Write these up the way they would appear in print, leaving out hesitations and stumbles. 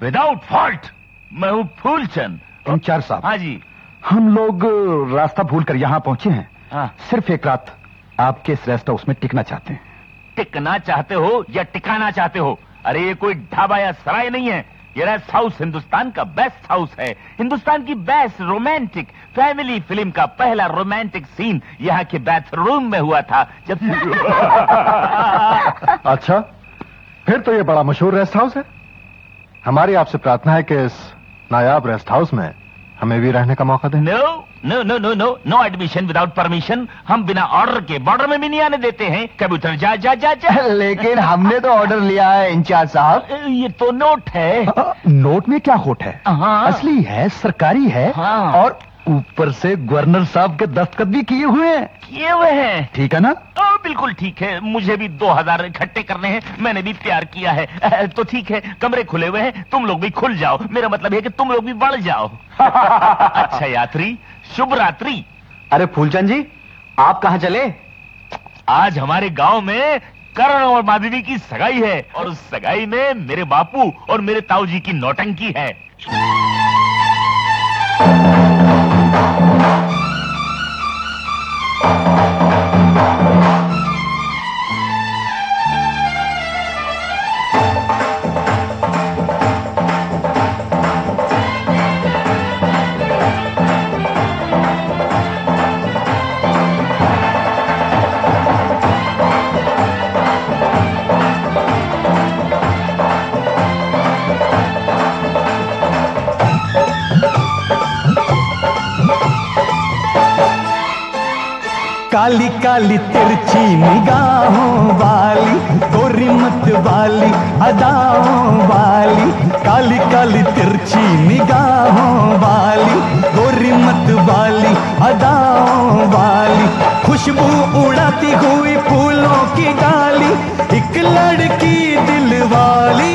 Without fault. मैं हूँ Phoolchand. In charge साहब। हाँ जी। हम लोग रास्ता भूलकर यहाँ पहुंचे हैं। हाँ। सिर्फ एक रात आपके इस रेस्ट हाउस में टिकना चाहते हैं। टिकना चाहते हो या टिकाना चाहते हो? अरे ये कोई ढाबा या सराय नहीं है, ये रेस्ट हाउस हिंदुस्तान का बेस्ट हाउस है। हिंदुस्तान की बेस्ट रोमांटिक फैमिली फिल्म का पहला रोमांटिक सीन यहाँ के बाथरूम में हुआ था जब अच्छा, फिर तो ये बड़ा मशहूर रेस्ट हाउस है। हमारी आपसे प्रार्थना है कि इस नायाब रेस्ट हाउस में हमें भी रहने का मौका दें। No no no no no no admission without permission. हम बिना ऑर्डर के बॉर्डर में भी नहीं आने देते हैं। कबूतर जा जा जा जा। लेकिन हमने तो ऑर्डर लिया है इंचार्ज साहब। ये तो नोट है। नोट में क्या खोट है? हाँ। असली है, सरकारी है। हाँ। और ऊपर से गवर्नर साहब के दस्तखत भी किए हुए हैं। किए हुए हैं? ठीक है ना? बिल्कुल ठीक है। मुझे भी 2000 इकट्ठे करने हैं, मैंने भी प्यार किया है। तो ठीक है, कमरे खुले हुए हैं, तुम लोग भी खुल जाओ। मेरा मतलब है कि तुम लोग भी बढ़ जाओ। अच्छा यात्री, शुभ रात्रि। अरे फूलचंद जी, आप कहाँ चले? आज हमारे गांव में करण और माधवी की सगाई है और उस सगाई में मेरे बापू और मेरे ताऊ जी की नौटंकी है। काली काली तिरछी निगाहों वाली, गोरी मत वाली अदाओं वाली। काली काली तिरछी निगाहों वाली, गोरी मत वाली अदाओं वाली। खुशबू उड़ाती हुई फूलों की डाली, एक लड़की दिल वाली।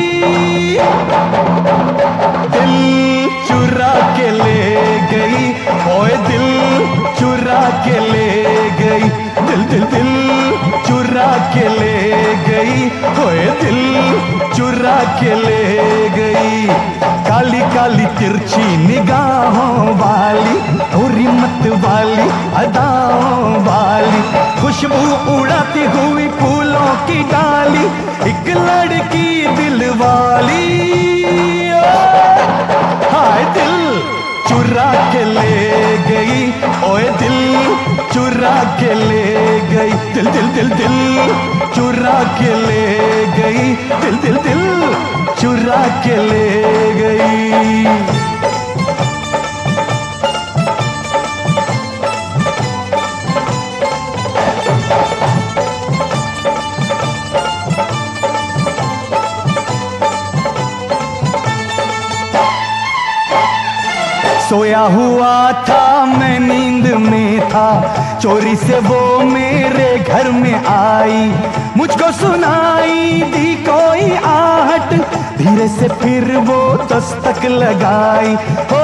दिल चुरा के ले गई, ओए दिल चुरा के ले गई। दिल दिल दिल चुरा के ले गई, ओए दिल चुरा के ले गई। काली काली तिरछी निगाहों वाली, गोरी मत वाली अदाओं वाली। खुशबू उड़ाती हुई फूलों की डाली, एक लड़की दिल वाली। हाय दिल चुरा के ले गई, ओए दिल चुरा के ले गई। दिल दिल दिल दिल चुरा के ले गई। दिल दिल दिल चुरा के ले गई। सोया हुआ था मैं नींद में था, चोरी से वो मेरे घर में आई। मुझको सुनाई दी कोई आहट, धीरे से फिर वो दस्तक लगाई। हो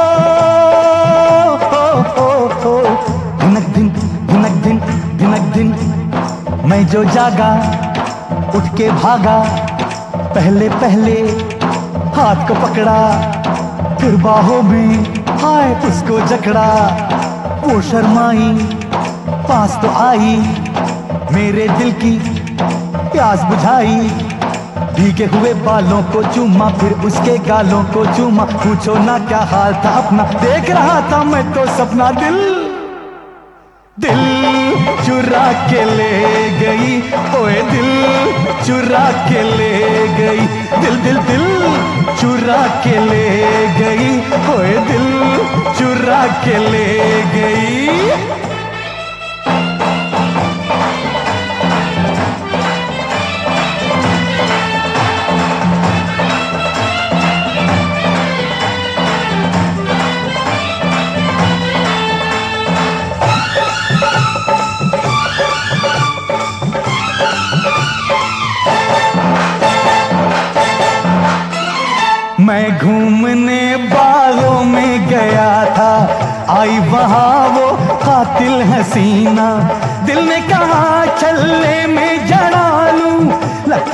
हो धिनक दिन धिनक दिन धिनक दिन। मैं जो जागा उठ के भागा, पहले पहले हाथ को पकड़ा, फिर बाहों में हाय उसको जकड़ा। वो शर्माई, पास तो आई, मेरे दिल की प्यास बुझाई। भीगे हुए बालों को चूमा, फिर उसके गालों को चूमा। पूछो ना क्या हाल था अपना, देख रहा था मैं तो सपना। दिल दिल चुरा के ले गई, ओए दिल चुरा के ले गई। दिल दिल दिल चुरा के ले गई, ओए दिल चुरा के ले गई। मैं घूमने बागों में गया था, आई वहाँ वो कातिल हसीना। दिल ने कहा छल्ले में जड़ा लूं, लग